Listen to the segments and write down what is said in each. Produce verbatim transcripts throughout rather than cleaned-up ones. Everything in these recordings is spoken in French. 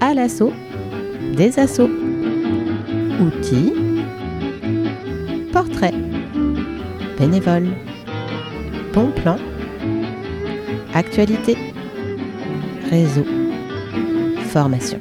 à l'assaut des assos. Outils, portraits, bénévoles, bon plan, actualité, réseau, formation.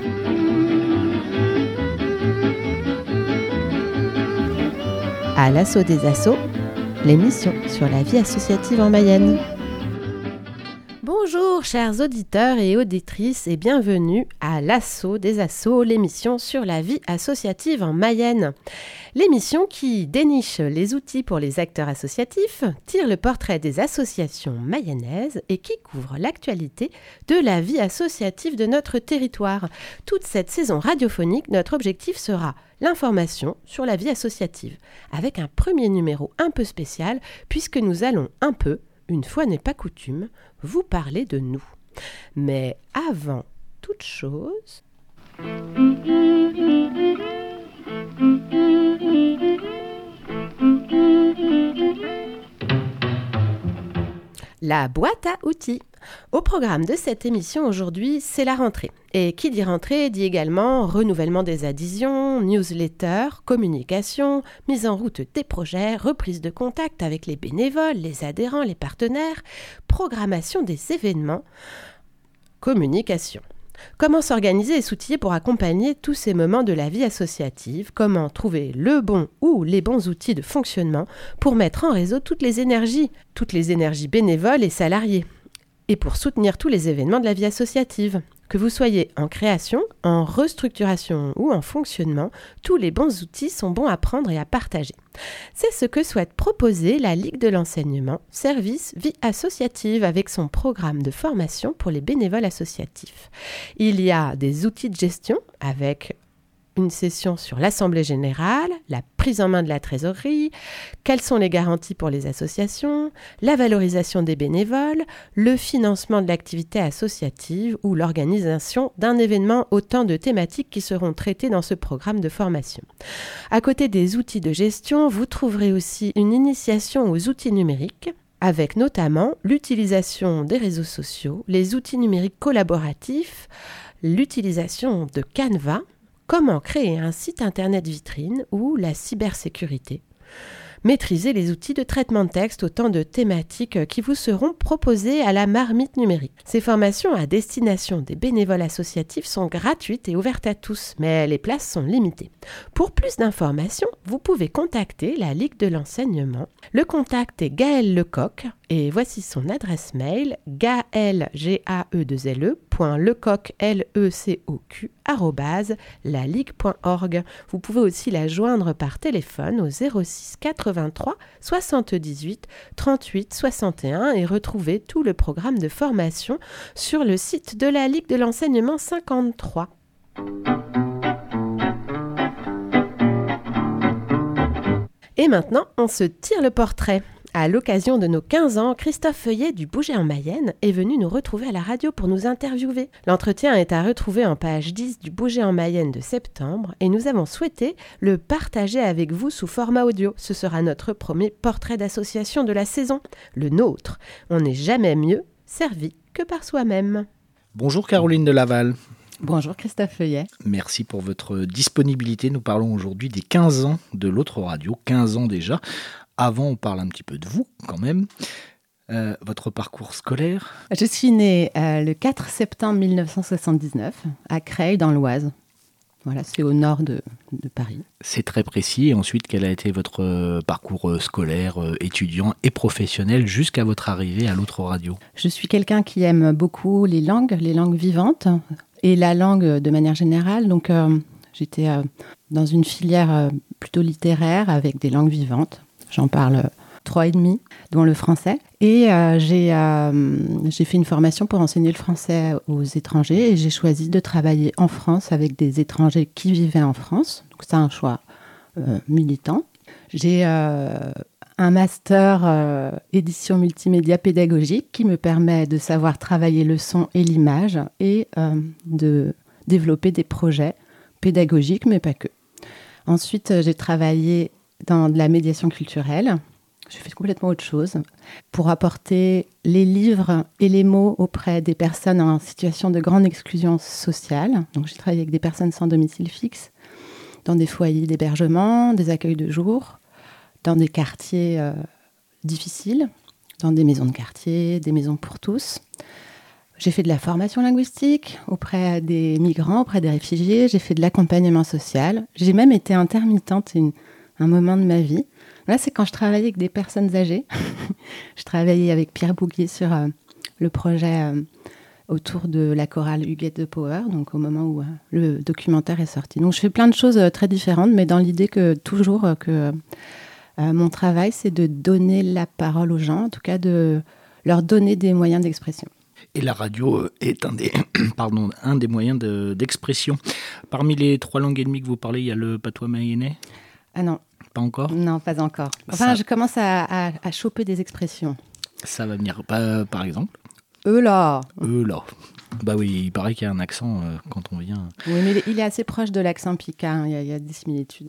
À l'assaut des assos, l'émission sur la vie associative en Mayenne. Bonjour chers auditeurs et auditrices et bienvenue à l'assaut des assos, l'émission sur la vie associative en Mayenne. L'émission qui déniche les outils pour les acteurs associatifs, tire le portrait des associations mayennaises et qui couvre l'actualité de la vie associative de notre territoire. Toute cette saison radiophonique, notre objectif sera l'information sur la vie associative, avec un premier numéro un peu spécial puisque nous allons un peu, une fois n'est pas coutume, vous parler de nous. Mais avant toute chose... La boîte à outils. Au programme de cette émission aujourd'hui, c'est la rentrée. Et qui dit rentrée dit également renouvellement des adhésions, newsletter, communication, mise en route des projets, reprise de contact avec les bénévoles, les adhérents, les partenaires, programmation des événements, communication. Comment s'organiser et s'outiller pour accompagner tous ces moments de la vie associative? Comment trouver le bon ou les bons outils de fonctionnement pour mettre en réseau toutes les énergies, toutes les énergies bénévoles et salariées, et pour soutenir tous les événements de la vie associative? Que vous soyez en création, en restructuration ou en fonctionnement, tous les bons outils sont bons à prendre et à partager. C'est ce que souhaite proposer la Ligue de l'enseignement, service vie associative, avec son programme de formation pour les bénévoles associatifs. Il y a des outils de gestion avec une session sur l'Assemblée générale, la prise en main de la trésorerie, quelles sont les garanties pour les associations, la valorisation des bénévoles, le financement de l'activité associative ou l'organisation d'un événement, autant de thématiques qui seront traitées dans ce programme de formation. À côté des outils de gestion, vous trouverez aussi une initiation aux outils numériques, avec notamment l'utilisation des réseaux sociaux, les outils numériques collaboratifs, l'utilisation de Canva, comment créer un site internet vitrine ou la cybersécurité. Maîtriser les outils de traitement de texte, autant de thématiques qui vous seront proposées à la marmite numérique. Ces formations à destination des bénévoles associatifs sont gratuites et ouvertes à tous, mais les places sont limitées. Pour plus d'informations, vous pouvez contacter la Ligue de l'enseignement. Le contact est Gaël Lecoq et voici son adresse mail gaël, G A E deux L E, point lecoq, L E C O Q, arrobase, la ligue point org. Vous pouvez aussi la joindre par téléphone au zéro six quatre-vingt-trois soixante-dix-huit trente-huit soixante et un et retrouver tout le programme de formation sur le site de la Ligue de l'enseignement cinquante-trois. Et maintenant, on se tire le portrait. À l'occasion de nos quinze ans, Christophe Feuillet du Bouget en Mayenne est venu nous retrouver à la radio pour nous interviewer. L'entretien est à retrouver en page dix du Bouget en Mayenne de septembre et nous avons souhaité le partager avec vous sous format audio. Ce sera notre premier portrait d'association de la saison, le nôtre. On n'est jamais mieux servi que par soi-même. Bonjour Caroline de Laval. Bonjour Christophe Feuillet. Merci pour votre disponibilité. Nous parlons aujourd'hui des quinze ans de l'autre radio, quinze ans déjà. Avant, on parle un petit peu de vous quand même. Euh, votre parcours scolaire? Je suis née euh, le quatre septembre mille neuf cent soixante-dix-neuf à Creil dans l'Oise. Voilà, c'est au nord de, de Paris. C'est très précis. Et ensuite, quel a été votre euh, parcours euh, scolaire, euh, étudiant et professionnel jusqu'à votre arrivée à l'autre radio? Je suis quelqu'un qui aime beaucoup les langues, les langues vivantes et la langue de manière générale. Donc, euh, j'étais euh, dans une filière euh, plutôt littéraire avec des langues vivantes. J'en parle trois et demi, dont le français. Et euh, j'ai, euh, j'ai fait une formation pour enseigner le français aux étrangers et j'ai choisi de travailler en France avec des étrangers qui vivaient en France. Donc c'est un choix euh, militant. J'ai euh, un master euh, édition multimédia pédagogique qui me permet de savoir travailler le son et l'image et euh, de développer des projets pédagogiques, mais pas que. Ensuite, j'ai travaillé dans de la médiation culturelle, j'ai fait complètement autre chose pour apporter les livres et les mots auprès des personnes en situation de grande exclusion sociale. Donc, j'ai travaillé avec des personnes sans domicile fixe, dans des foyers d'hébergement, des accueils de jour, dans des quartiers euh, difficiles, dans des maisons de quartier, des maisons pour tous. J'ai fait de la formation linguistique auprès des migrants, auprès des réfugiés. J'ai fait de l'accompagnement social. J'ai même été intermittente une, un moment de ma vie. Là, c'est quand je travaillais avec des personnes âgées. Je travaillais avec Pierre Bouguier sur euh, le projet euh, autour de la chorale You Get the Power, donc au moment où euh, le documentaire est sorti. Donc, je fais plein de choses euh, très différentes, mais dans l'idée que toujours euh, que euh, mon travail, c'est de donner la parole aux gens, en tout cas de leur donner des moyens d'expression. Et la radio est un des, pardon, un des moyens de, d'expression. Parmi les trois langues et demie que vous parlez, il y a le patois mayennais ? Ah non. Pas encore ? Non, pas encore. Enfin, ça, je commence à, à, à choper des expressions. Ça va venir, par, par exemple ? Eux là. Eux là. Bah oui, il paraît qu'il y a un accent euh, quand on vient. Oui, mais il est assez proche de l'accent picard. Il y a, il y a des similitudes.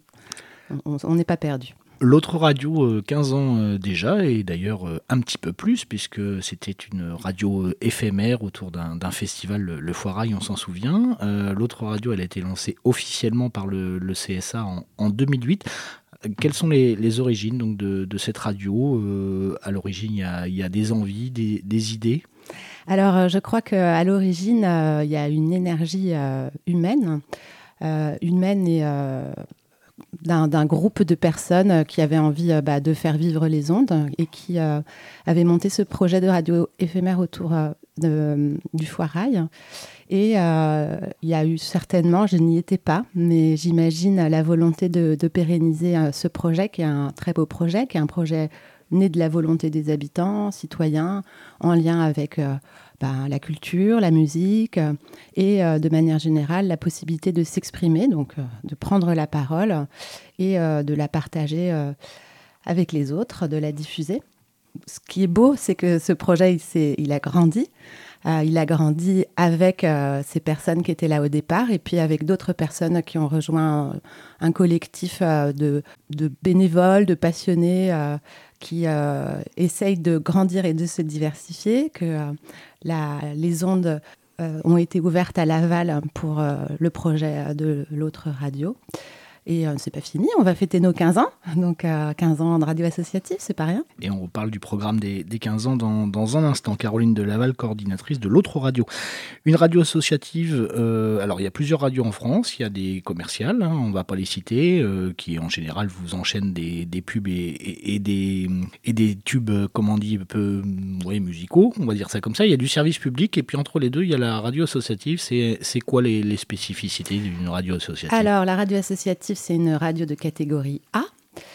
On n'est pas perdu. L'autre radio, euh, quinze ans euh, déjà, et d'ailleurs euh, un petit peu plus, puisque c'était une radio euh, éphémère autour d'un, d'un festival, le, le Foirail, on s'en souvient. Euh, l'autre radio, elle a été lancée officiellement par le, le C S A en, en deux mille huit. Quelles sont les, les origines donc, de, de cette radio ? euh, À l'origine, il y a, il y a des envies, des, des idées ? Alors, je crois qu'à l'origine, euh, il y a une énergie euh, humaine, euh, humaine et euh, d'un, d'un groupe de personnes qui avaient envie euh, bah, de faire vivre les ondes et qui euh, avaient monté ce projet de radio éphémère autour euh, de, du Foirail. Et euh, il y a eu certainement, je n'y étais pas, mais j'imagine la volonté de, de pérenniser euh, ce projet, qui est un très beau projet, qui est un projet né de la volonté des habitants, citoyens, en lien avec euh, ben, la culture, la musique euh, et euh, de manière générale la possibilité de s'exprimer, donc euh, de prendre la parole et euh, de la partager euh, avec les autres, de la diffuser. Ce qui est beau, c'est que ce projet, il, s'est, il a grandi. Euh, il a grandi avec euh, ces personnes qui étaient là au départ et puis avec d'autres personnes qui ont rejoint euh, un collectif euh, de, de bénévoles, de passionnés euh, qui euh, essayent de grandir et de se diversifier, que euh, la, les ondes euh, ont été ouvertes à Laval pour euh, le projet de l'autre radio. Et euh, c'est pas fini, on va fêter nos quinze ans, donc euh, quinze ans de radio associative, c'est pas rien. Et on reparle du programme des, des quinze ans dans, dans un instant. Caroline de Laval, coordinatrice de l'autre radio. Une radio associative, euh, alors il y a plusieurs radios en France, il y a des commerciales, hein, on ne va pas les citer, euh, qui en général vous enchaînent des, des pubs et, et, et, des, et des tubes, comment on dit, peu, ouais, musicaux, on va dire ça comme ça. Il y a du service public et puis entre les deux, il y a la radio associative. C'est, c'est quoi les, les spécificités d'une radio associative ? Alors la radio associative, c'est une radio de catégorie A.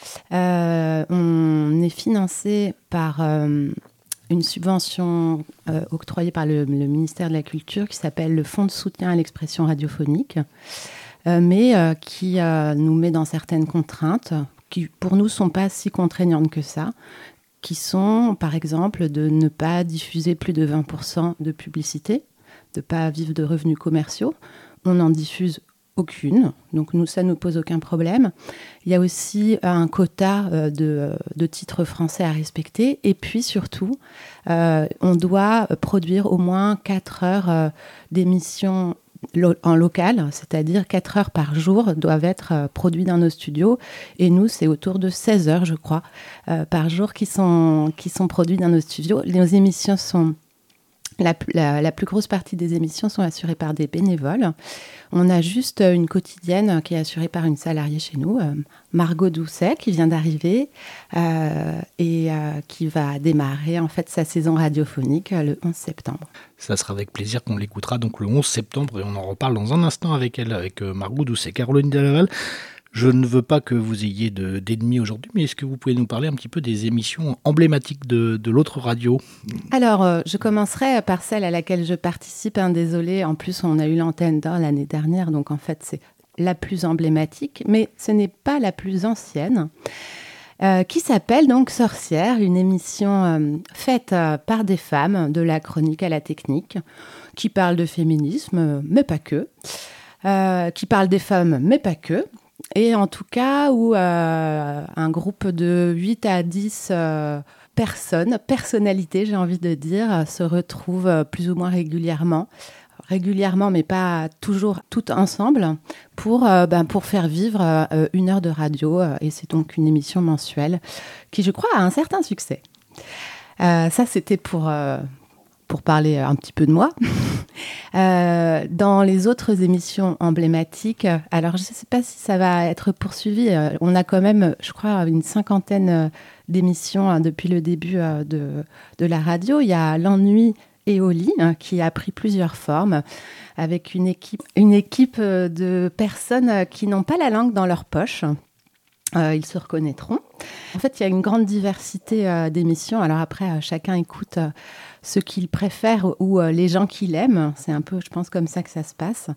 Euh, on est financé par euh, une subvention euh, octroyée par le, le ministère de la Culture qui s'appelle le Fonds de soutien à l'expression radiophonique, euh, mais euh, qui euh, nous met dans certaines contraintes qui, pour nous, ne sont pas si contraignantes que ça, qui sont, par exemple, de ne pas diffuser plus de vingt pour cent de publicité, de ne pas vivre de revenus commerciaux. On en diffuse aucune, donc nous, ça ne nous pose aucun problème. Il y a aussi un quota euh, de, de titres français à respecter. Et puis surtout, euh, on doit produire au moins quatre heures euh, d'émissions lo- en local, c'est-à-dire quatre heures par jour doivent être euh, produites dans nos studios. Et nous, c'est autour de seize heures, je crois, euh, par jour qui sont, qui sont produites dans nos studios. Nos émissions sont... La, la, la plus grosse partie des émissions sont assurées par des bénévoles. On a juste une quotidienne qui est assurée par une salariée chez nous, euh, Margot Doucet, qui vient d'arriver euh, et euh, qui va démarrer en fait sa saison radiophonique euh, le onze septembre. Ça sera avec plaisir qu'on l'écoutera donc le onze septembre et on en reparle dans un instant avec elle, avec euh, Margot Doucet. Caroline de Laval, je ne veux pas que vous ayez de, d'ennemis aujourd'hui, mais est-ce que vous pouvez nous parler un petit peu des émissions emblématiques de, de l'autre radio ? Alors, euh, je commencerai par celle à laquelle je participe. Hein, désolée, en plus, on a eu l'antenne d'or l'année dernière, donc en fait, c'est la plus emblématique, mais ce n'est pas la plus ancienne, euh, qui s'appelle donc Sorcières, une émission euh, faite euh, par des femmes, de la chronique à la technique, qui parle de féminisme, mais pas que, euh, qui parle des femmes, mais pas que, et en tout cas où euh, un groupe de huit à dix euh, personnes, personnalités j'ai envie de dire, se retrouvent plus ou moins régulièrement. régulièrement, mais pas toujours toutes ensemble, pour, euh, ben, pour faire vivre euh, une heure de radio. Euh, et c'est donc une émission mensuelle qui, je crois, a un certain succès. Euh, ça, c'était pour, euh, pour parler un petit peu de moi. euh, dans les autres émissions emblématiques, alors je ne sais pas si ça va être poursuivi. Euh, on a quand même, je crois, une cinquantaine d'émissions hein, depuis le début euh, de, de la radio. Il y a l'ennui et au lit, hein, qui a pris plusieurs formes, avec une équipe, une équipe de personnes qui n'ont pas la langue dans leur poche. Euh, ils se reconnaîtront. En fait, il y a une grande diversité euh, d'émissions. Alors après, euh, chacun écoute euh, ce qu'il préfère ou euh, les gens qu'il aime. C'est un peu, je pense, comme ça que ça se passe.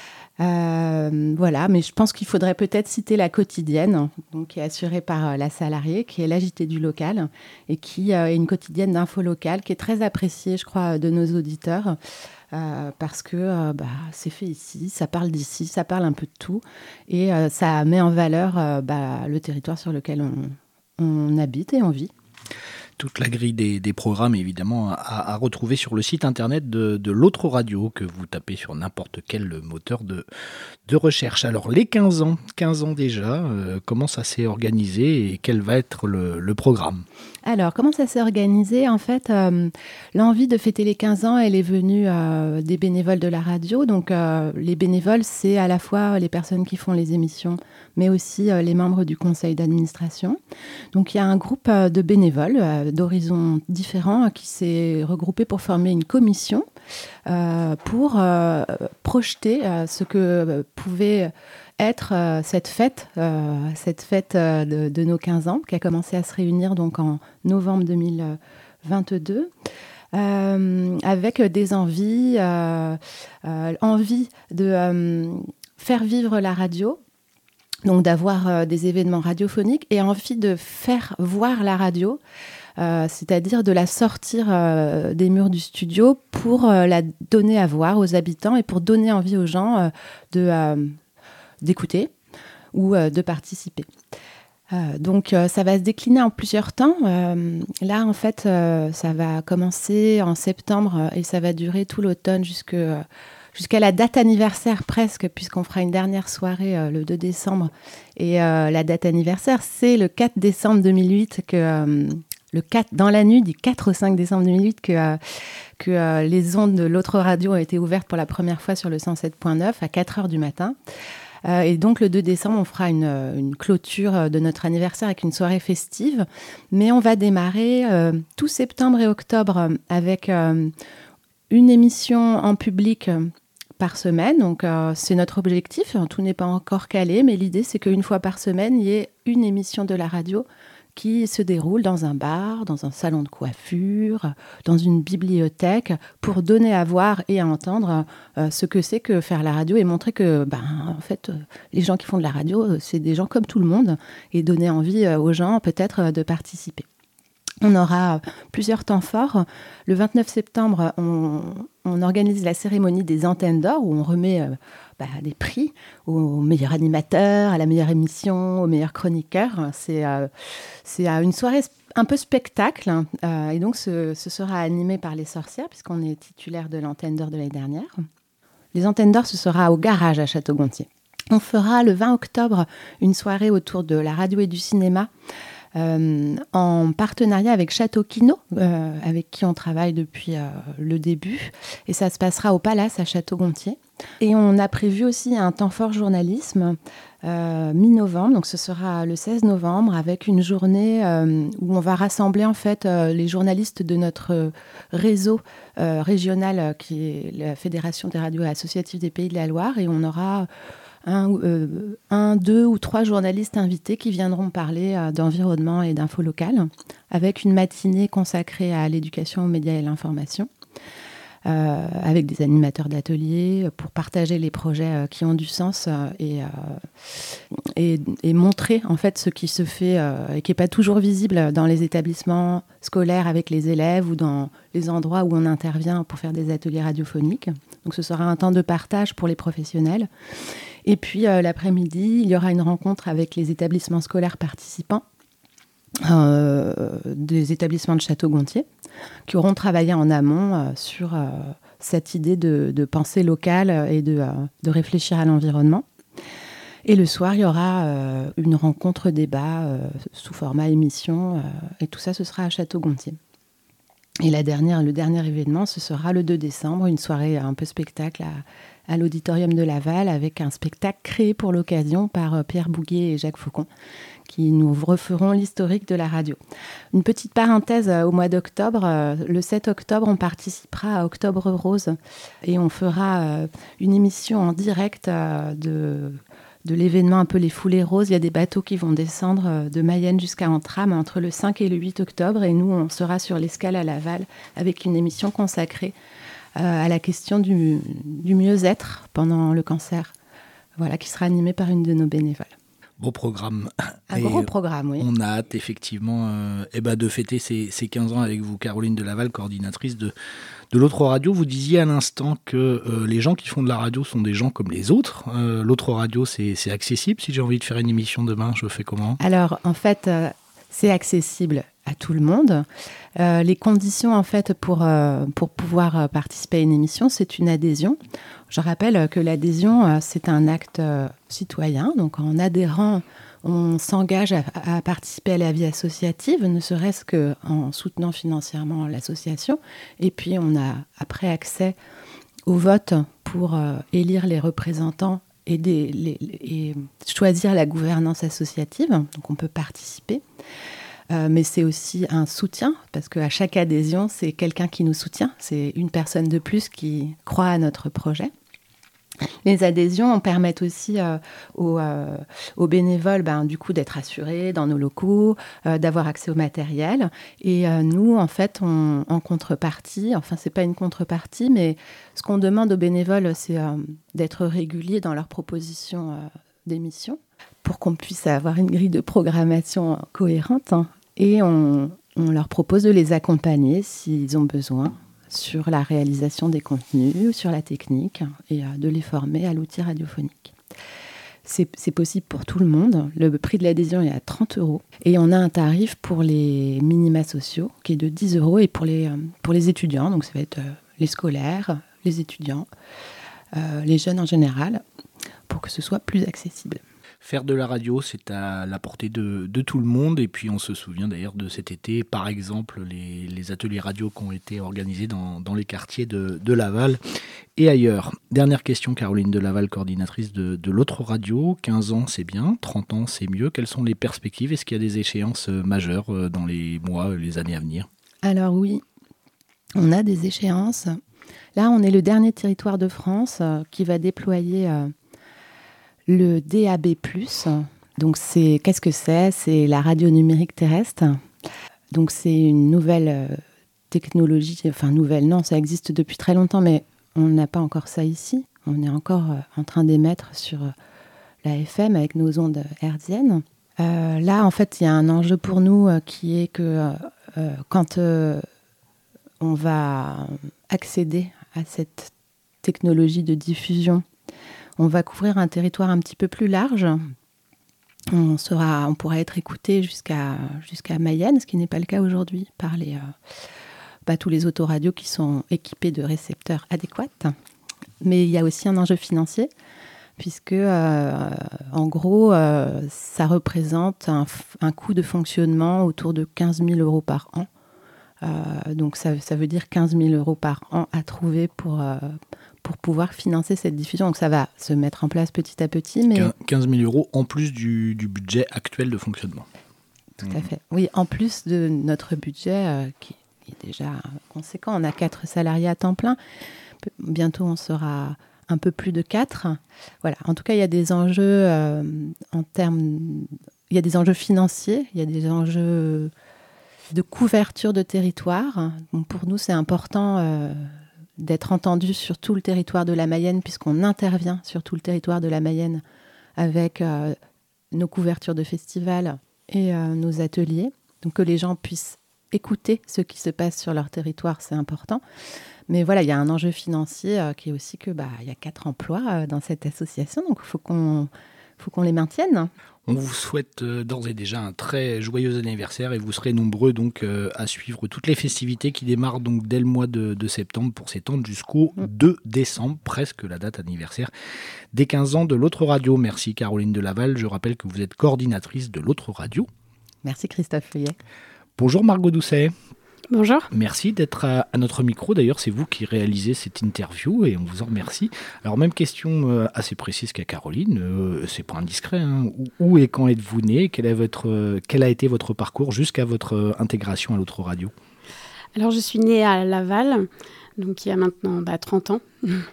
Euh, voilà, mais je pense qu'il faudrait peut-être citer la quotidienne, donc, qui est assurée par euh, la salariée, qui est l'A J T du local, et qui euh, est une quotidienne d'info locale, qui est très appréciée, je crois, de nos auditeurs, euh, parce que euh, bah, c'est fait ici, ça parle d'ici, ça parle un peu de tout, et euh, ça met en valeur euh, bah, le territoire sur lequel on, on habite et on vit. Toute la grille des, des programmes, évidemment, à, à retrouver sur le site internet de, de l'autre radio, que vous tapez sur n'importe quel moteur de, de recherche. Alors, les quinze ans, quinze ans déjà, euh, comment ça s'est organisé et quel va être le, le programme ? Alors, comment ça s'est organisé ? En fait, euh, l'envie de fêter les quinze ans, elle est venue euh, des bénévoles de la radio. Donc, euh, les bénévoles, c'est à la fois les personnes qui font les émissions, mais aussi euh, les membres du conseil d'administration. Donc, il y a un groupe euh, de bénévoles euh, d'horizons différents euh, qui s'est regroupé pour former une commission euh, pour euh, projeter euh, ce que euh, pouvait être euh, cette fête, euh, cette fête euh, de, de nos quinze ans, qui a commencé à se réunir donc en novembre deux mille vingt-deux, euh, avec des envies, euh, euh, envie de euh, faire vivre la radio, donc d'avoir euh, des événements radiophoniques, et envie de faire voir la radio, euh, c'est-à-dire de la sortir euh, des murs du studio pour euh, la donner à voir aux habitants et pour donner envie aux gens euh, de... Euh, d'écouter ou euh, de participer. Euh, donc, euh, ça va se décliner en plusieurs temps. Euh, là, en fait, euh, ça va commencer en septembre et ça va durer tout l'automne jusque, euh, jusqu'à la date anniversaire presque, puisqu'on fera une dernière soirée euh, le deux décembre. Et euh, la date anniversaire, c'est le quatre décembre deux mille huit, que, euh, le quatre, dans la nuit du quatre au cinq décembre deux mille huit, que, euh, que euh, les ondes de l'autre radio ont été ouvertes pour la première fois sur le cent sept point neuf à quatre heures du matin. Euh, et donc, le deux décembre, on fera une, une clôture de notre anniversaire avec une soirée festive. Mais on va démarrer euh, tout septembre et octobre avec euh, une émission en public par semaine. Donc, euh, c'est notre objectif. Tout n'est pas encore calé, mais l'idée, c'est qu'une fois par semaine, il y ait une émission de la radio qui se déroule dans un bar, dans un salon de coiffure, dans une bibliothèque, pour donner à voir et à entendre euh, ce que c'est que faire la radio et montrer que, ben, en fait, euh, les gens qui font de la radio, euh, c'est des gens comme tout le monde, et donner envie euh, aux gens peut-être euh, de participer. On aura plusieurs temps forts. Le vingt-neuf septembre, on, on organise la cérémonie des antennes d'or, où on remet euh, bah, des prix aux meilleurs animateurs, à la meilleure émission, aux meilleurs chroniqueurs. C'est, euh, c'est euh, une soirée un peu spectacle. Euh, et donc, ce, ce sera animé par les sorcières, puisqu'on est titulaire de l'antenne d'or de l'année dernière. Les antennes d'or, ce sera au garage à Château-Gontier. On fera le vingt octobre une soirée autour de la radio et du cinéma, Euh, en partenariat avec Château Kino, euh, avec qui on travaille depuis euh, le début. Et ça se passera au Palace à Château-Gontier. Et on a prévu aussi un temps fort journalisme euh, mi-novembre, donc ce sera le seize novembre, avec une journée euh, où on va rassembler en fait euh, les journalistes de notre réseau euh, régional, qui est la Fédération des radios associatives des Pays de la Loire, et on aura Un, euh, un, deux ou trois journalistes invités qui viendront parler euh, d'environnement et d'info locale, avec une matinée consacrée à l'éducation aux médias et l'information, euh, avec des animateurs d'ateliers pour partager les projets euh, qui ont du sens euh, et, euh, et, et montrer en fait ce qui se fait euh, et qui n'est pas toujours visible dans les établissements scolaires avec les élèves ou dans les endroits où on intervient pour faire des ateliers radiophoniques. Donc ce sera un temps de partage pour les professionnels. Et puis euh, l'après-midi, il y aura une rencontre avec les établissements scolaires participants euh, des établissements de Château-Gontier qui auront travaillé en amont euh, sur euh, cette idée de, de pensée locale et de, euh, de réfléchir à l'environnement. Et le soir, il y aura euh, une rencontre débat euh, sous format émission, euh, et tout ça, ce sera à Château-Gontier. Et la dernière, le dernier événement, ce sera le deux décembre, une soirée un peu spectacle à, à l'Auditorium de Laval, avec un spectacle créé pour l'occasion par euh, Pierre Bouguet et Jacques Faucon, qui nous referont l'historique de la radio. Une petite parenthèse, euh, au mois d'octobre, euh, le sept octobre, on participera à Octobre Rose, et on fera euh, une émission en direct euh, de... de l'événement un peu les foulées roses. Il y a des bateaux qui vont descendre de Mayenne jusqu'à Antram entre le cinq et le huit octobre. Et nous, on sera sur l'escale à Laval avec une émission consacrée euh, à la question du, du mieux-être pendant le cancer, voilà, qui sera animée par une de nos bénévoles. Beau programme. Un Et gros programme, oui. On a hâte effectivement euh, eh ben, de fêter ces, ces quinze ans avec vous, Caroline de Laval, coordinatrice de, de l'Autre Radio. Vous disiez à l'instant que euh, les gens qui font de la radio sont des gens comme les autres. Euh, L'Autre Radio, c'est, c'est accessible. Si j'ai envie de faire une émission demain, je fais comment ? Alors, en fait, euh, c'est accessible à tout le monde. Euh, les conditions, en fait, pour, euh, pour pouvoir euh, participer à une émission, c'est une adhésion. Je rappelle que l'adhésion, euh, c'est un acte euh, citoyen. Donc, en adhérant, on s'engage à, à participer à la vie associative, ne serait-ce qu'en soutenant financièrement l'association. Et puis, on a après accès au vote pour euh, élire les représentants et, des, les, et choisir la gouvernance associative. Donc, on peut participer. Euh, mais c'est aussi un soutien, parce qu'à chaque adhésion, c'est quelqu'un qui nous soutient. C'est une personne de plus qui croit à notre projet. Les adhésions permettent aussi euh, aux, euh, aux bénévoles ben, du coup, d'être assurés dans nos locaux, euh, d'avoir accès au matériel. Et euh, nous, en fait, on, en contrepartie, enfin, c'est pas une contrepartie, mais ce qu'on demande aux bénévoles, c'est euh, d'être réguliers dans leurs propositions euh, d'émissions pour qu'on puisse avoir une grille de programmation cohérente. Hein. Et on, on leur propose de les accompagner s'ils ont besoin sur la réalisation des contenus, sur la technique, et de les former à l'outil radiophonique. C'est, c'est possible pour tout le monde. Le prix de l'adhésion est à trente euros. Et on a un tarif pour les minima sociaux qui est de dix euros et pour les, pour les étudiants. Donc ça va être les scolaires, les étudiants, euh, les jeunes en général, pour que ce soit plus accessible. Faire de la radio, c'est à la portée de, de tout le monde. Et puis, on se souvient d'ailleurs de cet été, par exemple, les, les ateliers radio qui ont été organisés dans, dans les quartiers de, de Laval et ailleurs. Dernière question, Caroline de Laval, coordinatrice de, de l'Autre Radio. quinze ans, c'est bien. trente ans, c'est mieux. Quelles sont les perspectives ? Est-ce qu'il y a des échéances majeures dans les mois, les années à venir ? Alors oui, on a des échéances. Là, on est le dernier territoire de France qui va déployer... Euh, le D A B plus, donc c'est, qu'est-ce que c'est ? C'est la radio numérique terrestre. Donc c'est une nouvelle euh, technologie, enfin nouvelle, non, ça existe depuis très longtemps, mais on n'a pas encore ça ici. On est encore euh, en train d'émettre sur euh, la F M avec nos ondes hertziennes. Euh, là, en fait, il y a un enjeu pour nous euh, qui est que euh, quand euh, on va accéder à cette technologie de diffusion, on va couvrir un territoire un petit peu plus large. On, sera, on pourra être écouté jusqu'à, jusqu'à Mayenne, ce qui n'est pas le cas aujourd'hui par les, euh, bah, tous les autoradios qui sont équipés de récepteurs adéquats. Mais il y a aussi un enjeu financier, puisque, euh, en gros, euh, ça représente un, un coût de fonctionnement autour de quinze mille euros par an. Euh, donc ça, ça veut dire quinze mille euros par an à trouver pour... Euh, pour pouvoir financer cette diffusion. Donc ça va se mettre en place petit à petit. Mais... quinze mille euros en plus du, du budget actuel de fonctionnement. Tout mmh. à fait. Oui, en plus de notre budget euh, qui est déjà conséquent. On a quatre salariés à temps plein. Bientôt, on sera un peu plus de quatre. Voilà. En tout cas, il y a des enjeux euh, en termes... Il y a des enjeux financiers, il y a des enjeux de couverture de territoire. Donc pour nous, c'est important... Euh, d'être entendu sur tout le territoire de la Mayenne, puisqu'on intervient sur tout le territoire de la Mayenne avec euh, nos couvertures de festivals et euh, nos ateliers. Donc que les gens puissent écouter ce qui se passe sur leur territoire, c'est important. Mais voilà, il y a un enjeu financier euh, qui est aussi que bah, y a quatre emplois euh, dans cette association, donc il faut qu'on, faut qu'on les maintienne. On vous souhaite euh, d'ores et déjà un très joyeux anniversaire et vous serez nombreux donc euh, à suivre toutes les festivités qui démarrent donc dès le mois de, de septembre pour s'étendre jusqu'au mmh. deux décembre, presque la date anniversaire des quinze ans de l'autre radio. Merci Caroline de Laval, je rappelle que vous êtes coordinatrice de l'autre radio. Merci Christophe Feuillet. Bonjour Margot Doucet. Bonjour. Merci d'être à, à notre micro. D'ailleurs, c'est vous qui réalisez cette interview et on vous en remercie. Alors, même question euh, assez précise qu'à Caroline. Euh, c'est pas indiscret. Hein. Où, où et quand êtes-vous né ? Quel, est votre, euh, quel a été votre parcours jusqu'à votre euh, intégration à l'autre radio ? Alors, je suis née à Laval, donc il y a maintenant bah, trente ans.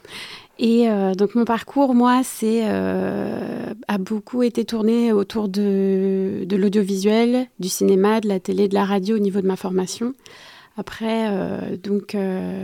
Et euh, donc, mon parcours, moi, c'est, euh, a beaucoup été tourné autour de, de l'audiovisuel, du cinéma, de la télé, de la radio au niveau de ma formation. Après, euh, donc, euh,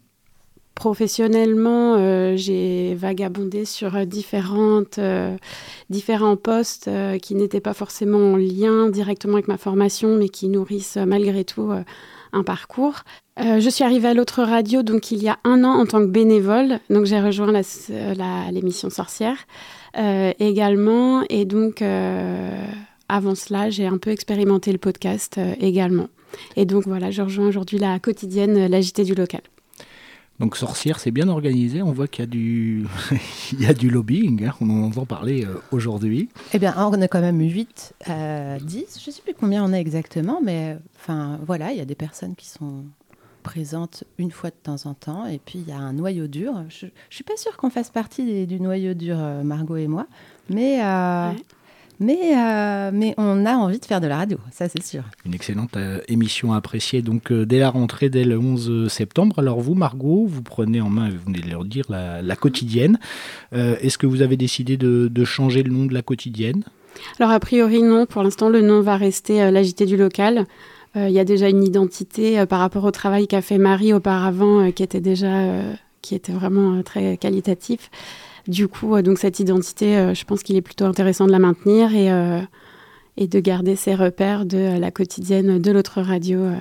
professionnellement, euh, j'ai vagabondé sur différentes, euh, différents postes euh, qui n'étaient pas forcément en lien directement avec ma formation, mais qui nourrissent malgré tout euh, un parcours. Euh, je suis arrivée à l'autre radio donc il y a un an en tant que bénévole, donc j'ai rejoint la, la, l'émission Sorcière euh, également, et donc euh, avant cela j'ai un peu expérimenté le podcast euh, également, et donc voilà, je rejoins aujourd'hui la quotidienne, la J T du local. Donc Sorcière, c'est bien organisé, on voit qu'il y a du, il y a du lobbying, hein, on en entend parler euh, aujourd'hui. Eh bien, on a quand même huit, euh, dix, je ne sais plus combien on a exactement, mais enfin voilà, il y a des personnes qui sont présentes une fois de temps en temps, et puis il y a un noyau dur. Je ne suis pas sûre qu'on fasse partie des, du noyau dur, euh, Margot et moi, mais... Euh, ouais. Mais, euh, mais on a envie de faire de la radio, ça c'est sûr. Une excellente euh, émission à apprécier donc, euh, dès la rentrée, dès le onze septembre. Alors vous, Margot, vous prenez en main, vous venez de leur dire, la, la quotidienne. Euh, est-ce que vous avez décidé de, de changer le nom de la quotidienne ? Alors a priori non, pour l'instant le nom va rester euh, l'A J T du local. Il euh, y a déjà une identité euh, par rapport au travail qu'a fait Marie auparavant, euh, qui était déjà euh, qui était vraiment euh, très qualitatif. Du coup, euh, donc cette identité, euh, je pense qu'il est plutôt intéressant de la maintenir et, euh, et de garder ses repères de euh, la quotidienne de l'autre radio euh,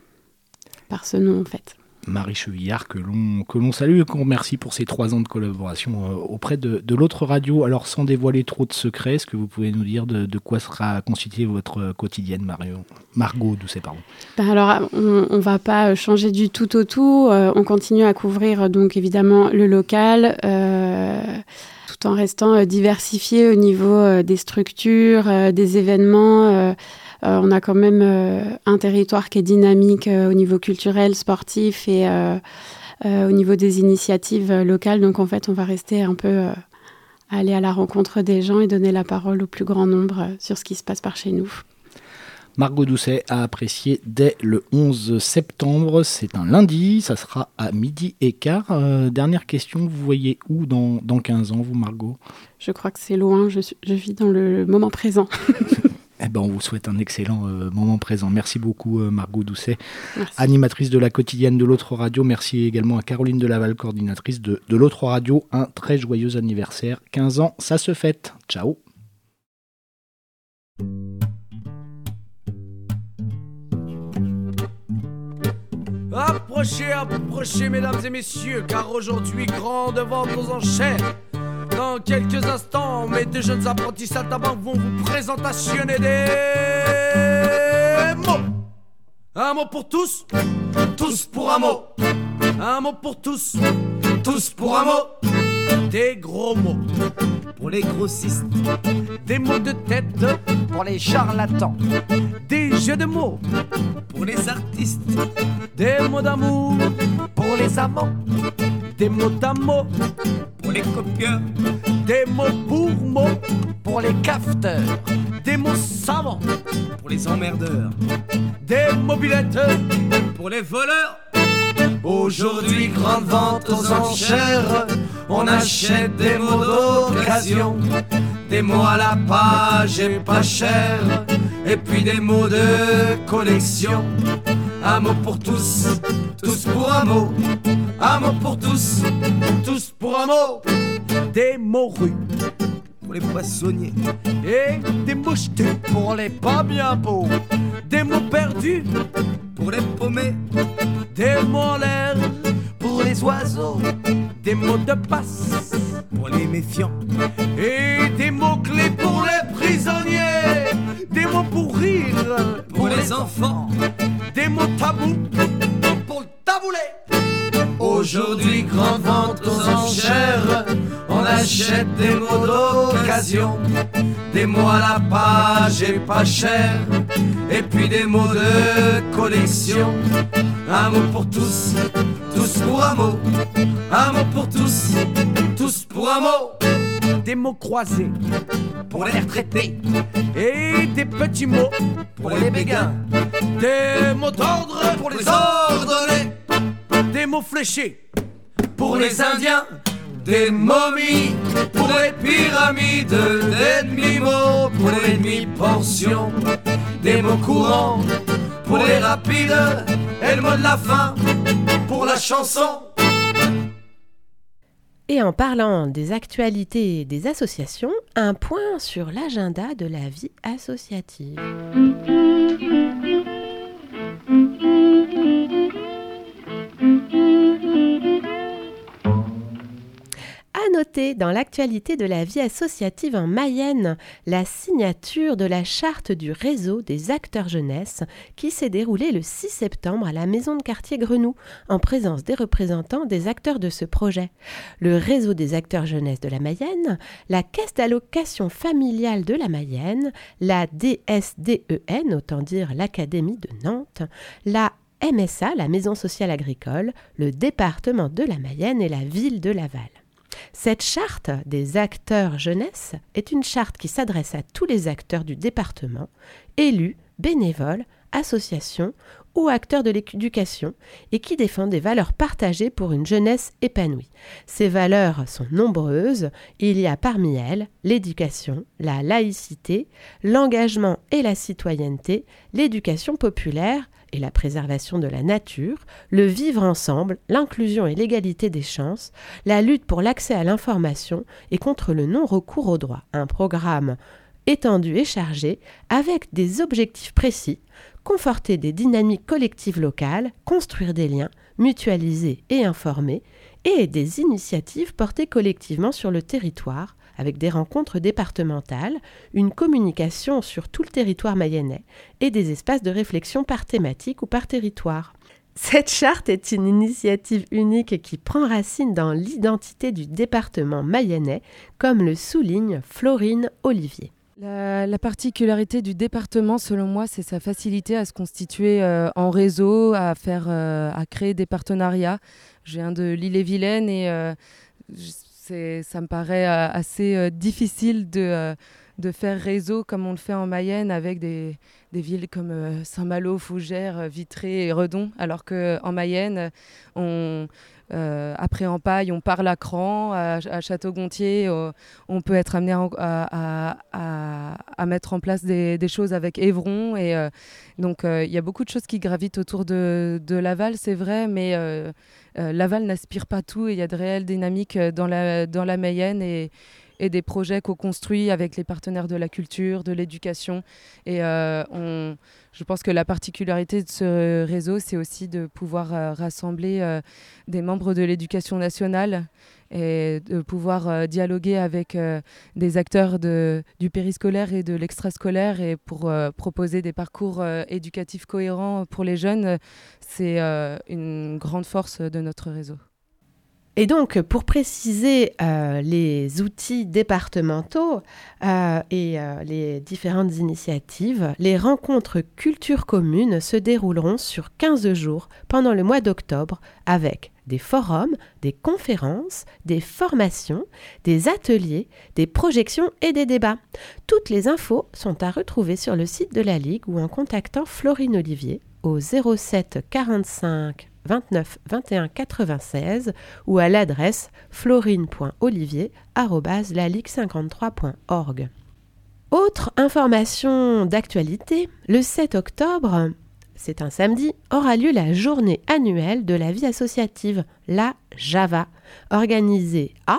par ce nom en fait. Marie Chevillard, que l'on, que l'on salue et qu'on remercie pour ces trois ans de collaboration euh, auprès de, de l'autre radio. Alors, sans dévoiler trop de secrets, est-ce que vous pouvez nous dire de, de quoi sera constituée votre quotidienne, Mario, Margot Doucet, pardon. Ben alors, on ne va pas changer du tout au tout. Euh, on continue à couvrir, donc, évidemment, le local, euh, tout en restant euh, diversifié au niveau euh, des structures, euh, des événements. Euh, Euh, on a quand même euh, un territoire qui est dynamique euh, au niveau culturel, sportif et euh, euh, au niveau des initiatives euh, locales. Donc en fait, on va rester un peu euh, aller à la rencontre des gens et donner la parole au plus grand nombre euh, sur ce qui se passe par chez nous. Margot Doucet a apprécié dès le onze septembre. C'est un lundi, ça sera à midi et quart. Euh, dernière question, vous voyez où dans, dans quinze ans, vous, Margot ? Je crois que c'est loin, je, je vis dans le moment présent. Eh ben, on vous souhaite un excellent euh, moment présent. Merci beaucoup euh, Margot Doucet, Merci. Animatrice de la quotidienne de l'autre radio. Merci également à Caroline de Laval, coordinatrice de, de l'autre radio. Un très joyeux anniversaire. quinze ans, ça se fête. Ciao. Approchez, approchez mesdames et messieurs, car aujourd'hui grande vente aux enchères. Dans quelques instants, mes deux jeunes apprentis saltimbanques vont vous présentationner des mots. Un mot pour tous, tous pour un mot. Un mot pour tous, tous pour un mot. Des gros mots pour les grossistes, des mots de tête pour les charlatans, des jeux de mots pour les artistes, des mots d'amour pour les amants, des mots d'amour pour les copieurs, des mots pour mots pour les cafeteurs, des mots savants pour les emmerdeurs, des mobilettes pour les voleurs. Aujourd'hui, grande vente aux enchères, on achète des mots d'occasion, des mots à la page et pas cher, et puis des mots de collection. Un mot pour tous, tous pour un mot. Un mot pour tous, tous pour un mot. Des mots rue, pour les poissonniers. Et des mouchetés pour les pas bien beaux. Des mots perdus pour les paumés. Des mots en l'air pour les oiseaux. Des mots de passe pour les méfiants. Et des mots clés pour les prisonniers. Des mots pour rire pour les enfants. Des mots tabous pour le taboulet. Aujourd'hui, grande vente aux enchères. On achète des mots d'occasion. Des mots à la page et pas cher. Et puis des mots de collection. Un mot pour tous, tous pour un mot. Un mot pour tous, tous pour un mot. Des mots croisés pour les retraités. Et des petits mots pour les béguins. Des mots d'ordre pour les ordonnés. Des mots fléchés pour les Indiens. Des momies pour les pyramides. Des demi-mots pour les demi-portions. Des mots courants pour les rapides. Et le mot de la fin pour la chanson. Et en parlant des actualités des associations, un point sur l'agenda de la vie associative. À noter dans l'actualité de la vie associative en Mayenne, la signature de la charte du réseau des acteurs jeunesse qui s'est déroulée le six septembre à la maison de quartier Grenoux, en présence des représentants des acteurs de ce projet. Le réseau des acteurs jeunesse de la Mayenne, la caisse d'allocation familiale de la Mayenne, la D S D E N, autant dire l'Académie de Nantes, la M S A, la Maison sociale agricole, le département de la Mayenne et la ville de Laval. Cette charte des acteurs jeunesse est une charte qui s'adresse à tous les acteurs du département, élus, bénévoles, associations ou acteurs de l'éducation et qui défend des valeurs partagées pour une jeunesse épanouie. Ces valeurs sont nombreuses, il y a parmi elles l'éducation, la laïcité, l'engagement et la citoyenneté, l'éducation populaire et la préservation de la nature, le vivre ensemble, l'inclusion et l'égalité des chances, la lutte pour l'accès à l'information et contre le non-recours aux droits. Un programme étendu et chargé avec des objectifs précis, conforter des dynamiques collectives locales, construire des liens, mutualiser et informer, et des initiatives portées collectivement sur le territoire, avec des rencontres départementales, une communication sur tout le territoire mayennais et des espaces de réflexion par thématique ou par territoire. Cette charte est une initiative unique qui prend racine dans l'identité du département mayennais, comme le souligne Florine Olivier. La, la particularité du département, selon moi, c'est sa facilité à se constituer euh, en réseau, à, faire, euh, à créer des partenariats. Je viens de l'Ille-et-Vilaine et euh, c'est, ça me paraît euh, assez euh, difficile de, euh, de faire réseau comme on le fait en Mayenne avec des, des villes comme euh, Saint-Malo, Fougères, Vitré et Redon, alors qu'en Mayenne, on... Euh, après en Paille, on part à Cran, à, à Château-Gontier, euh, on peut être amené à, à, à, à mettre en place des, des choses avec Évron. Et, euh, donc il euh, y a beaucoup de choses qui gravitent autour de, de Laval, c'est vrai, mais euh, euh, Laval n'aspire pas tout et il y a de réelles dynamiques dans la, dans la Mayenne et, et des projets co-construits avec les partenaires de la culture, de l'éducation. Et euh, on, je pense que la particularité de ce réseau, c'est aussi de pouvoir euh, rassembler euh, des membres de l'éducation nationale et de pouvoir euh, dialoguer avec euh, des acteurs de, du périscolaire et de l'extrascolaire et pour euh, proposer des parcours euh, éducatifs cohérents pour les jeunes. C'est euh, une grande force de notre réseau. Et donc, pour préciser euh, les outils départementaux euh, et euh, les différentes initiatives, les rencontres culture commune se dérouleront sur quinze jours pendant le mois d'octobre avec des forums, des conférences, des formations, des ateliers, des projections et des débats. Toutes les infos sont à retrouver sur le site de la Ligue ou en contactant Florine Olivier au zéro sept quarante-cinq vingt-neuf vingt et un quatre-vingt-seize ou à l'adresse florine point olivier arobase la ligue cinquante-trois point org. Autre information d'actualité, le sept octobre, c'est un samedi, aura lieu la journée annuelle de la vie associative, la Java, organisée à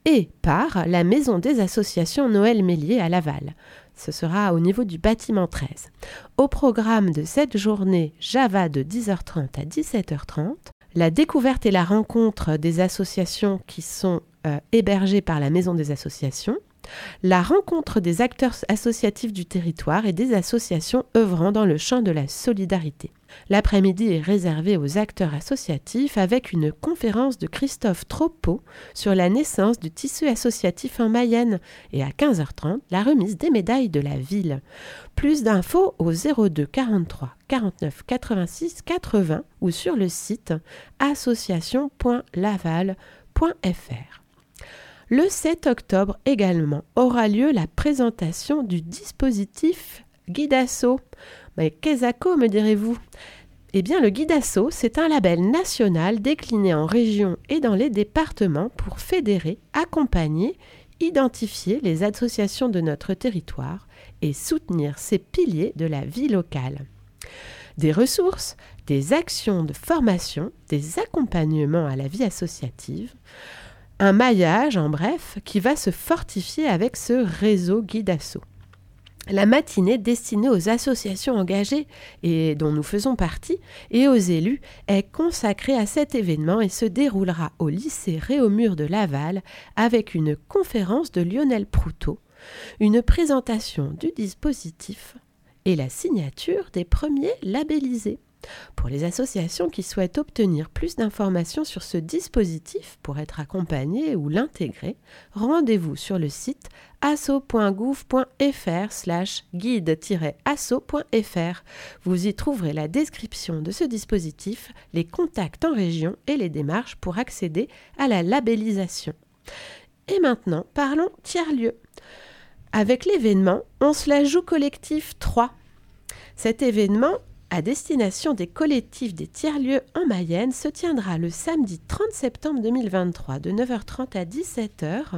et par la Maison des associations Noël Méliès à Laval. Ce sera au niveau du bâtiment treize. Au programme de cette journée, Java de dix heures trente à dix-sept heures trente, la découverte et la rencontre des associations qui sont euh, hébergées par la Maison des associations, la rencontre des acteurs associatifs du territoire et des associations œuvrant dans le champ de la solidarité. L'après-midi est réservé aux acteurs associatifs avec une conférence de Christophe Tropot sur la naissance du tissu associatif en Mayenne et à quinze heures trente, la remise des médailles de la ville. Plus d'infos au zéro deux quarante-trois quarante-neuf quatre-vingt-six quatre-vingts ou sur le site association point laval point f r. Le sept octobre également aura lieu la présentation du dispositif Guidasso. Mais qu'est-ce que me direz-vous ? Eh bien, le Guidasso, c'est un label national décliné en régions et dans les départements pour fédérer, accompagner, identifier les associations de notre territoire et soutenir ces piliers de la vie locale. Des ressources, des actions de formation, des accompagnements à la vie associative, un maillage, en bref, qui va se fortifier avec ce réseau Guidasso. La matinée destinée aux associations engagées et dont nous faisons partie et aux élus est consacrée à cet événement et se déroulera au lycée Réaumur de Laval avec une conférence de Lionel Proutot, une présentation du dispositif et la signature des premiers labellisés. Pour les associations qui souhaitent obtenir plus d'informations sur ce dispositif pour être accompagnées ou l'intégrer, rendez-vous sur le site asso point gouv point f r slash guide tiret asso point f r. Vous y trouverez la description de ce dispositif, les contacts en région et les démarches pour accéder à la labellisation. Et maintenant, parlons tiers-lieux. Avec l'événement On se la joue collectif trois. Cet événement à destination des collectifs des tiers-lieux en Mayenne se tiendra le samedi trente septembre deux mille vingt-trois de neuf heures trente à dix-sept heures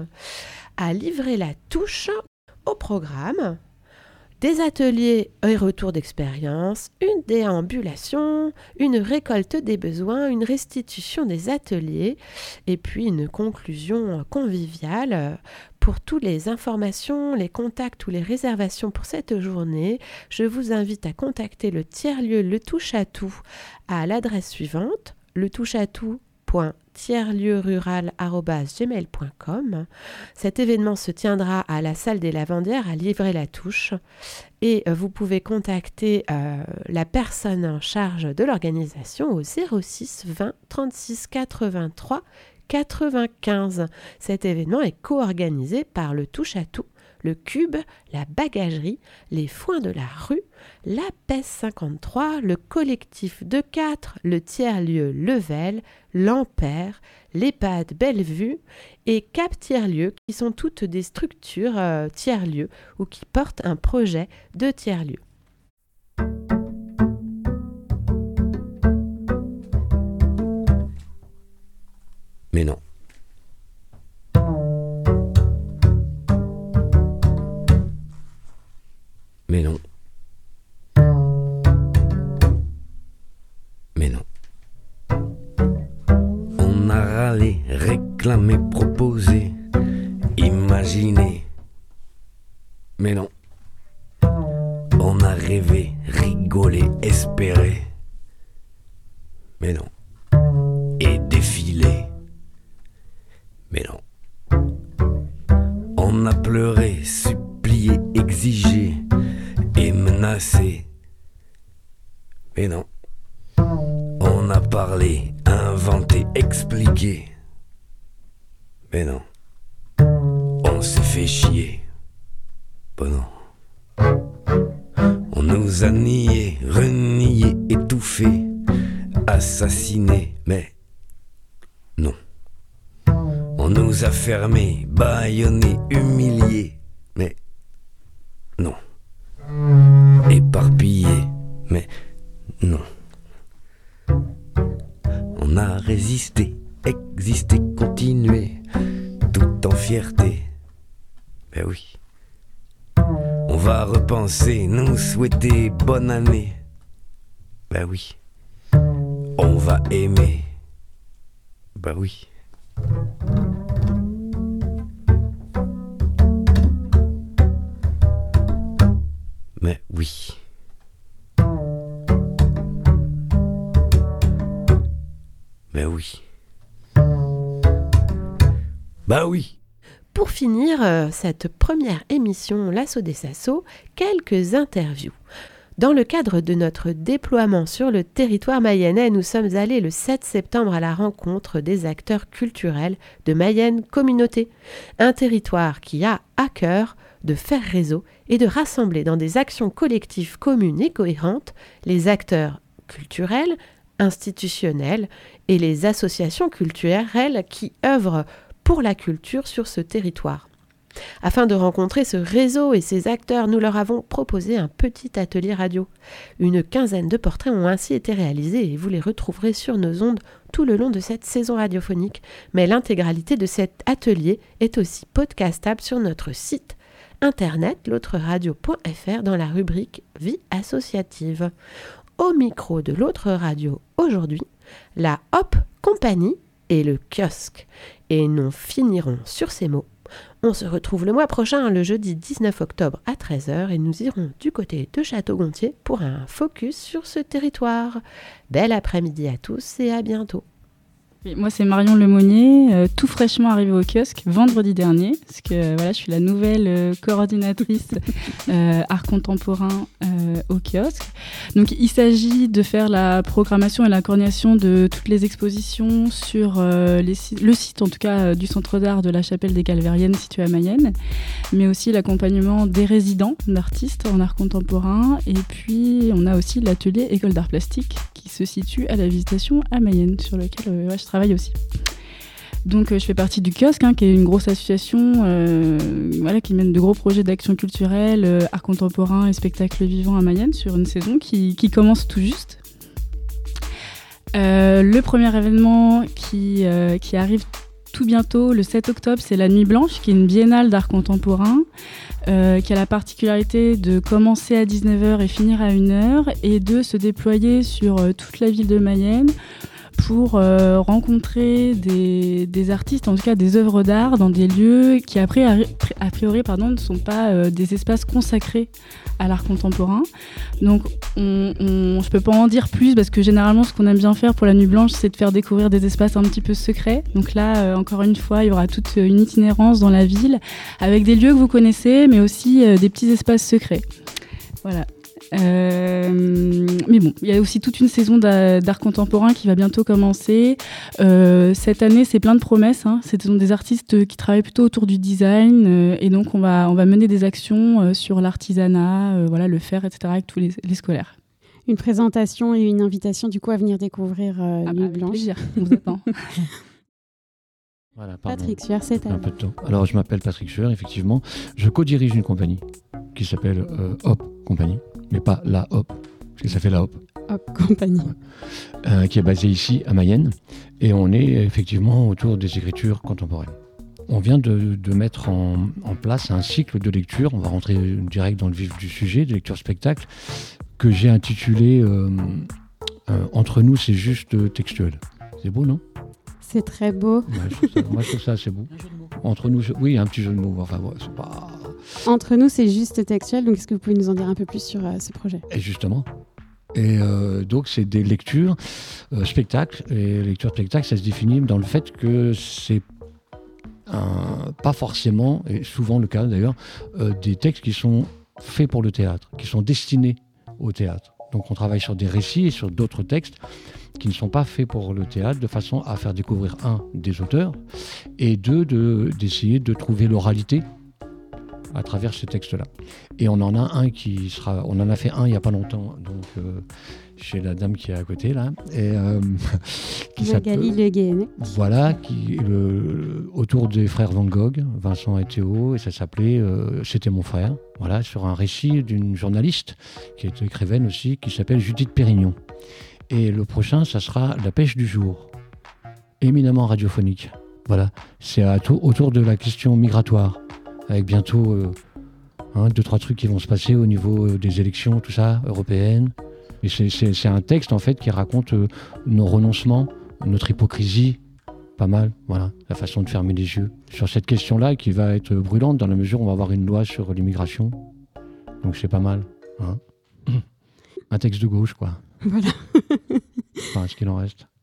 à Livrer-la-Touche. Au programme des ateliers et retours d'expérience, une déambulation, une récolte des besoins, une restitution des ateliers et puis une conclusion conviviale. Pour toutes les informations, les contacts ou les réservations pour cette journée, je vous invite à contacter le tiers-lieu Le Touche à Tout à l'adresse suivante, le touche à tout point tiers-lieu rural arobase gmail point com. Cet événement se tiendra à la salle des Lavandières à Livrer-la-Touche et vous pouvez contacter euh, la personne en charge de l'organisation au zéro six vingt trente-six quatre-vingt-trois quatre-vingt-quinze. Cet événement est co-organisé par le Touche à Tout, le Cube, la Bagagerie, les Foins de la Rue, la P E S cinquante-trois, le collectif de quatre, le tiers-lieu Level, l'Ampère, l'EHPAD Bellevue et Cap Tiers-lieu qui sont toutes des structures euh, tiers-lieux ou qui portent un projet de tiers-lieu. Mais non. Mais non. Mais non. On a râlé, réclamé, proposé, imaginé. Mais non. On a rêvé, rigolé, espéré. Mais non. Et défilé. Mais non. On a pleuré, supplié, exigé et menacé. Mais non. On a parlé, inventé, expliqué. Mais non. On s'est fait chier. Ben non. On nous a nié, renié, étouffé, assassiné. Mais non. On nous a fermés, bâillonnés, humiliés, mais non. Éparpillés, mais non. On a résisté, existé, continué, tout en fierté. Ben oui. On va repenser, nous souhaiter bonne année. Ben oui. On va aimer. Ben oui. Mais oui. Mais oui. Bah oui. Pour finir euh, cette première émission L'Assaut des Assos, quelques interviews. Dans le cadre de notre déploiement sur le territoire mayennais, nous sommes allés le sept septembre à la rencontre des acteurs culturels de Mayenne Communauté, un territoire qui a à cœur de faire réseau et de rassembler dans des actions collectives communes et cohérentes les acteurs culturels, institutionnels et les associations culturelles qui œuvrent pour la culture sur ce territoire. Afin de rencontrer ce réseau et ses acteurs, nous leur avons proposé un petit atelier radio. Une quinzaine de portraits ont ainsi été réalisés et vous les retrouverez sur nos ondes tout le long de cette saison radiophonique. Mais l'intégralité de cet atelier est aussi podcastable sur notre site internet l'autre radio point f r dans la rubrique Vie associative. Au micro de l'autre radio aujourd'hui, la Hop Compagnie et le kiosque. Et nous finirons sur ces mots. On se retrouve le mois prochain, le jeudi dix-neuf octobre à treize heures, et nous irons du côté de Château-Gontier pour un focus sur ce territoire. Bel après-midi à tous et à bientôt. Moi, c'est Marion Lemonnier, euh, tout fraîchement arrivée au kiosque vendredi dernier, parce que euh, voilà, je suis la nouvelle euh, coordinatrice euh, art contemporain euh, au kiosque. Donc, il s'agit de faire la programmation et la coordination de toutes les expositions sur euh, les, le site, en tout cas, euh, du Centre d'art de la Chapelle des Calvériennes situé à Mayenne, mais aussi l'accompagnement des résidents d'artistes en art contemporain. Et puis, on a aussi l'atelier École d'art plastique qui se situe à la Visitation à Mayenne, sur lequel euh, ouais, je travaille aussi. Donc euh, je fais partie du kiosque, hein, qui est une grosse association euh, voilà, qui mène de gros projets d'action culturelle, euh, art contemporain et spectacle vivant à Mayenne sur une saison qui, qui commence tout juste. Euh, le premier événement qui, euh, qui arrive tout bientôt, le sept octobre, c'est la Nuit Blanche, qui est une biennale d'art contemporain, euh, qui a la particularité de commencer à dix-neuf heures et finir à une heure, et de se déployer sur euh, toute la ville de Mayenne pour euh, rencontrer des, des artistes, en tout cas des œuvres d'art, dans des lieux qui, après, a, a priori, pardon, ne sont pas euh, des espaces consacrés à l'art contemporain. Donc, on, on, je ne peux pas en dire plus, parce que généralement, ce qu'on aime bien faire pour la Nuit Blanche, c'est de faire découvrir des espaces un petit peu secrets. Donc là, euh, encore une fois, il y aura toute une itinérance dans la ville, avec des lieux que vous connaissez, mais aussi euh, des petits espaces secrets. Voilà. Euh, mais bon, il y a aussi toute une saison d'art, d'art contemporain qui va bientôt commencer. Euh, cette année, c'est plein de promesses, hein. Ce sont des artistes qui travaillent plutôt autour du design, euh, et donc on va, on va mener des actions euh, sur l'artisanat, euh, voilà, le faire, et cetera, avec tous les, les scolaires. Une présentation et une invitation du coup à venir découvrir euh, ah Nuit bah, Blanche. Plaisir, on vous attend. Voilà, Patrick Sueur, c'est à un peu de temps. Alors, je m'appelle Patrick Sueur, effectivement. Je co-dirige une compagnie qui s'appelle euh, Hop Compagnie, mais pas la Hop, parce que ça fait la Hop. Hop Compagnie. Euh, qui est basée ici à Mayenne. Et on est effectivement autour des écritures contemporaines. On vient de, de mettre en, en place un cycle de lecture. On va rentrer direct dans le vif du sujet, de lecture-spectacle, que j'ai intitulé euh, euh, Entre nous, c'est juste textuel. C'est beau, non ? C'est très beau. Ouais, je trouve ça, moi, je trouve ça assez beau. Entre nous, oui, un petit jeu de mots. Enfin, ouais, c'est pas... Entre nous, c'est juste textuel. Donc, est-ce que vous pouvez nous en dire un peu plus sur euh, ce projet ? Et justement. Et euh, donc, c'est des lectures, euh, spectacles. Et lecture spectacle, ça se définit dans le fait que c'est un, pas forcément, et souvent le cas d'ailleurs, euh, des textes qui sont faits pour le théâtre, qui sont destinés au théâtre. Donc, on travaille sur des récits et sur d'autres textes qui ne sont pas faits pour le théâtre, de façon à faire découvrir, un, des auteurs, et deux, de, d'essayer de trouver l'oralité à travers ces textes-là. Et on en a un qui sera... On en a fait un il n'y a pas longtemps, donc euh, chez la dame qui est à côté, là, et euh, qui Magali Le Guéhennet. Voilà, qui, le, autour des frères Van Gogh, Vincent et Théo, et ça s'appelait euh, C'était mon frère, voilà, sur un récit d'une journaliste, qui est écrivaine aussi, qui s'appelle Judith Pérignon. Et le prochain, ça sera La pêche du jour, éminemment radiophonique. Voilà, c'est à tout, autour de la question migratoire, avec bientôt euh, hein, deux, trois trucs qui vont se passer au niveau euh, des élections, tout ça, européennes. Et c'est, c'est, c'est un texte, en fait, qui raconte euh, nos renoncements, notre hypocrisie, pas mal, voilà, la façon de fermer les yeux sur cette question-là, qui va être brûlante dans la mesure où on va avoir une loi sur l'immigration. Donc c'est pas mal. Hein un texte de gauche, quoi. Voilà. Enfin, ce qu'il en reste.